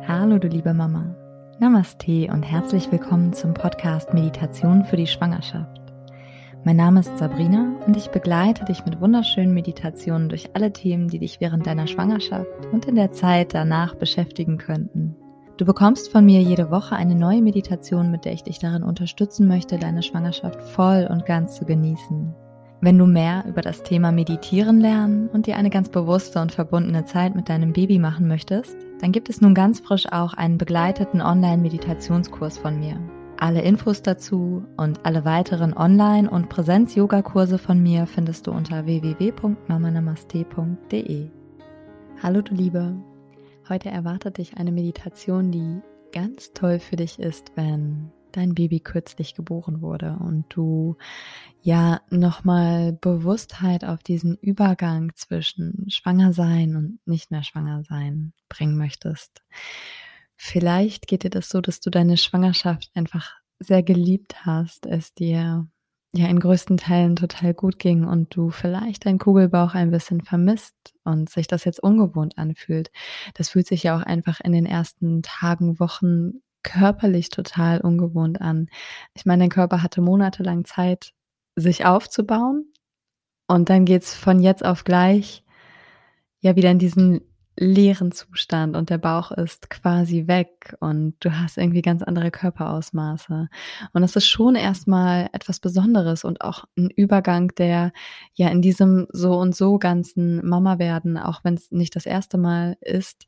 Hallo du liebe Mama, Namaste und herzlich willkommen zum Podcast Meditation für die Schwangerschaft. Mein Name ist Sabrina und ich begleite dich mit wunderschönen Meditationen durch alle Themen, die dich während deiner Schwangerschaft und in der Zeit danach beschäftigen könnten. Du bekommst von mir jede Woche eine neue Meditation, mit der ich dich darin unterstützen möchte, deine Schwangerschaft voll und ganz zu genießen. Wenn du mehr über das Thema Meditieren lernen und dir eine ganz bewusste und verbundene Zeit mit deinem Baby machen möchtest, dann gibt es nun ganz frisch auch einen begleiteten Online-Meditationskurs von mir. Alle Infos dazu und alle weiteren Online- und Präsenz-Yoga-Kurse von mir findest du unter www.mamanamaste.de. Hallo du Liebe, heute erwartet dich eine Meditation, die ganz toll für dich ist, wenn dein Baby kürzlich geboren wurde und du ja nochmal Bewusstheit auf diesen Übergang zwischen schwanger sein und nicht mehr schwanger sein bringen möchtest. Vielleicht geht dir das so, dass du deine Schwangerschaft einfach sehr geliebt hast, es dir ja in größten Teilen total gut ging und du vielleicht deinen Kugelbauch ein bisschen vermisst und sich das jetzt ungewohnt anfühlt. Das fühlt sich ja auch einfach in den ersten Tagen, Wochen körperlich total ungewohnt an. Ich meine, dein Körper hatte monatelang Zeit, sich aufzubauen und dann geht's von jetzt auf gleich ja wieder in diesen leeren Zustand und der Bauch ist quasi weg und du hast irgendwie ganz andere Körperausmaße. Und das ist schon erstmal etwas Besonderes und auch ein Übergang, der ja in diesem so und so ganzen Mama-Werden, auch wenn es nicht das erste Mal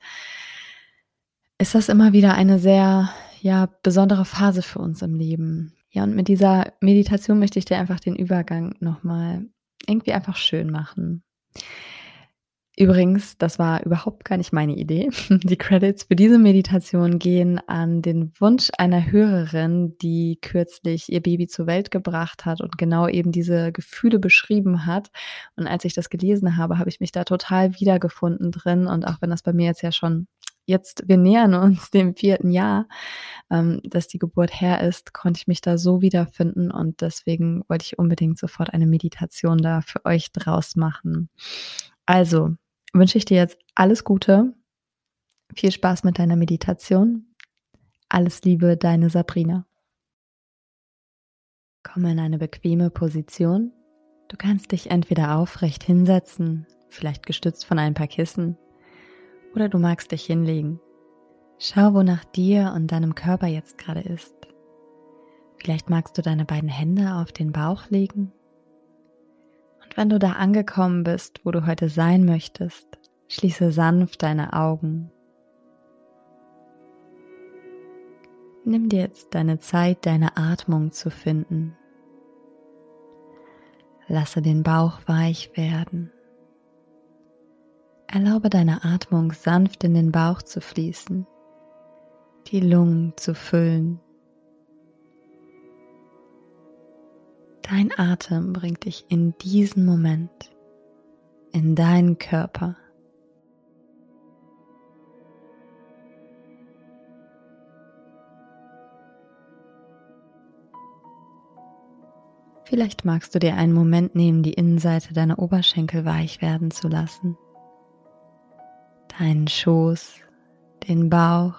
ist das immer wieder eine sehr, ja, besondere Phase für uns im Leben. Ja, und mit dieser Meditation möchte ich dir einfach den Übergang noch mal irgendwie einfach schön machen. Übrigens, das war überhaupt gar nicht meine Idee. Die Credits für diese Meditation gehen an den Wunsch einer Hörerin, die kürzlich ihr Baby zur Welt gebracht hat und genau eben diese Gefühle beschrieben hat. Und als ich das gelesen habe, habe ich mich da total wiedergefunden drin. Und auch wenn das bei mir jetzt ja schon wir nähern uns dem 4. Jahr, dass die Geburt her ist, konnte ich mich da so wiederfinden. Und deswegen wollte ich unbedingt sofort eine Meditation da für euch draus machen. Also wünsche ich dir jetzt alles Gute, viel Spaß mit deiner Meditation. Alles Liebe, deine Sabrina. Komme in eine bequeme Position. Du kannst dich entweder aufrecht hinsetzen, vielleicht gestützt von ein paar Kissen, oder du magst dich hinlegen. Schau, wonach dir und deinem Körper jetzt gerade ist. Vielleicht magst du deine beiden Hände auf den Bauch legen. Und wenn du da angekommen bist, wo du heute sein möchtest, schließe sanft deine Augen. Nimm dir jetzt deine Zeit, deine Atmung zu finden. Lasse den Bauch weich werden. Erlaube deiner Atmung sanft in den Bauch zu fließen, die Lungen zu füllen. Dein Atem bringt dich in diesen Moment, in deinen Körper. Vielleicht magst du dir einen Moment nehmen, die Innenseite deiner Oberschenkel weich werden zu lassen. Deinen Schoß, den Bauch.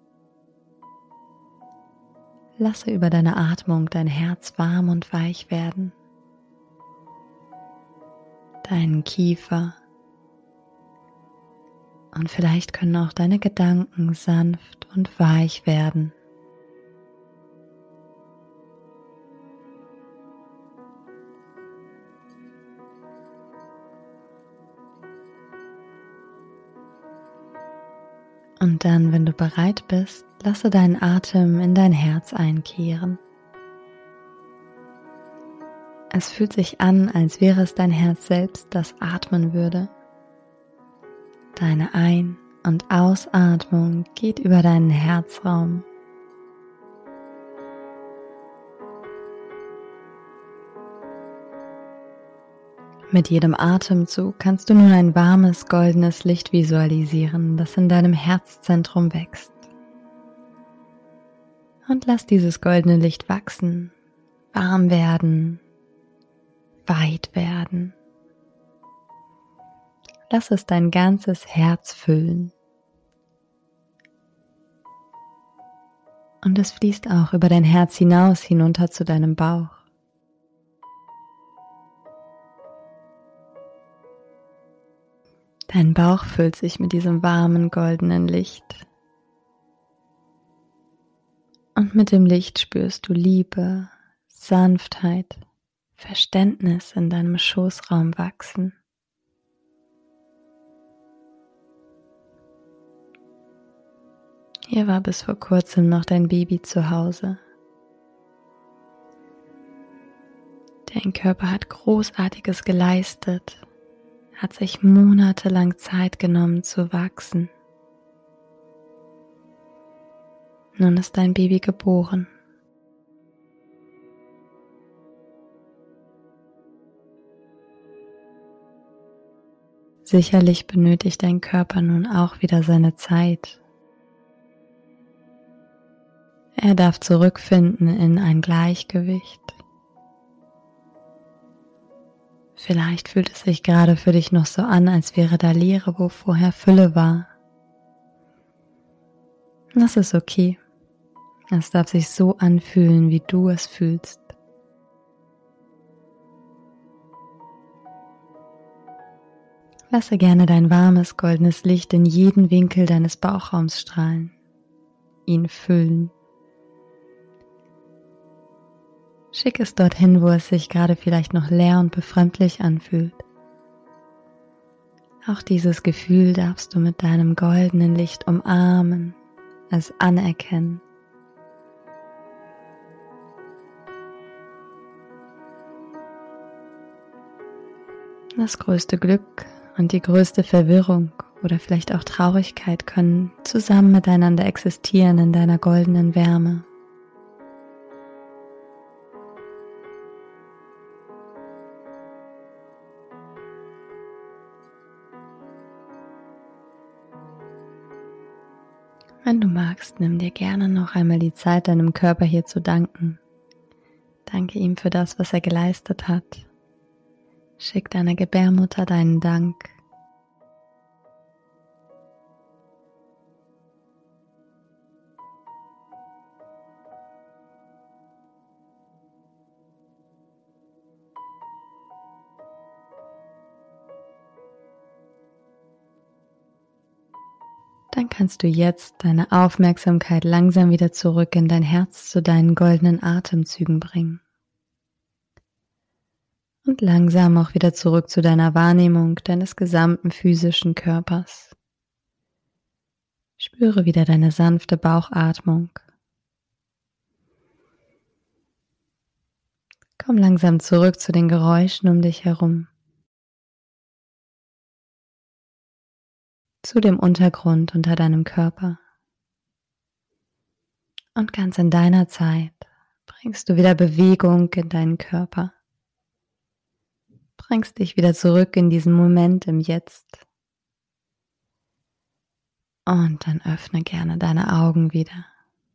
Lasse über deine Atmung dein Herz warm und weich werden. Deinen Kiefer. Und vielleicht können auch deine Gedanken sanft und weich werden. Und dann, wenn du bereit bist, lasse deinen Atem in dein Herz einkehren. Es fühlt sich an, als wäre es dein Herz selbst, das atmen würde. Deine Ein- und Ausatmung geht über deinen Herzraum. Mit jedem Atemzug kannst du nun ein warmes, goldenes Licht visualisieren, das in deinem Herzzentrum wächst. Und lass dieses goldene Licht wachsen, warm werden, weit werden. Lass es dein ganzes Herz füllen. Und es fließt auch über dein Herz hinaus, hinunter zu deinem Bauch. Dein Bauch füllt sich mit diesem warmen, goldenen Licht. Und mit dem Licht spürst du Liebe, Sanftheit, Verständnis in deinem Schoßraum wachsen. Hier war bis vor kurzem noch dein Baby zu Hause. Dein Körper hat Großartiges geleistet, hat sich monatelang Zeit genommen zu wachsen. Nun ist dein Baby geboren. Sicherlich benötigt dein Körper nun auch wieder seine Zeit. Er darf zurückfinden in ein Gleichgewicht. Vielleicht fühlt es sich gerade für dich noch so an, als wäre da Leere, wo vorher Fülle war. Das ist okay. Es darf sich so anfühlen, wie du es fühlst. Lasse gerne dein warmes, goldenes Licht in jeden Winkel deines Bauchraums strahlen, ihn füllen. Schick es dorthin, wo es sich gerade vielleicht noch leer und befremdlich anfühlt. Auch dieses Gefühl darfst du mit deinem goldenen Licht umarmen, es anerkennen. Das größte Glück und die größte Verwirrung oder vielleicht auch Traurigkeit können zusammen miteinander existieren in deiner goldenen Wärme. Wenn du magst, nimm dir gerne noch einmal die Zeit, deinem Körper hier zu danken. Danke ihm für das, was er geleistet hat. Schick deiner Gebärmutter deinen Dank. Dann kannst du jetzt deine Aufmerksamkeit langsam wieder zurück in dein Herz zu deinen goldenen Atemzügen bringen. Und langsam auch wieder zurück zu deiner Wahrnehmung deines gesamten physischen Körpers. Spüre wieder deine sanfte Bauchatmung. Komm langsam zurück zu den Geräuschen um dich herum. Zu dem Untergrund unter deinem Körper. Und ganz in deiner Zeit bringst du wieder Bewegung in deinen Körper. Bringst dich wieder zurück in diesen Moment im Jetzt. Und dann öffne gerne deine Augen wieder.